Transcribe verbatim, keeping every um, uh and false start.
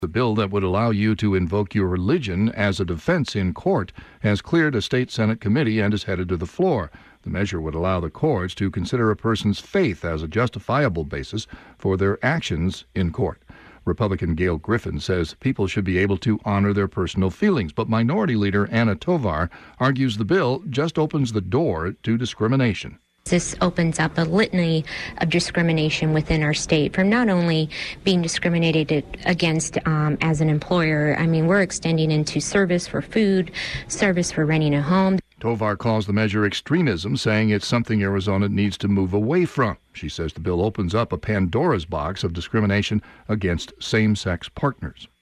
The bill that would allow you to invoke your religion as a defense in court has cleared a state Senate committee and is headed to the floor. The measure would allow the courts to consider a person's faith as a justifiable basis for their actions in court. Republican Gail Griffin says people should be able to honor their personal feelings, but Minority Leader Anna Tovar argues the bill just opens the door to discrimination. This opens up a litany of discrimination within our state, from not only being discriminated against um, as an employer. I mean, we're extending into service for food, service for renting a home. Tovar calls the measure extremism, saying it's something Arizona needs to move away from. She says the bill opens up a Pandora's box of discrimination against same-sex partners.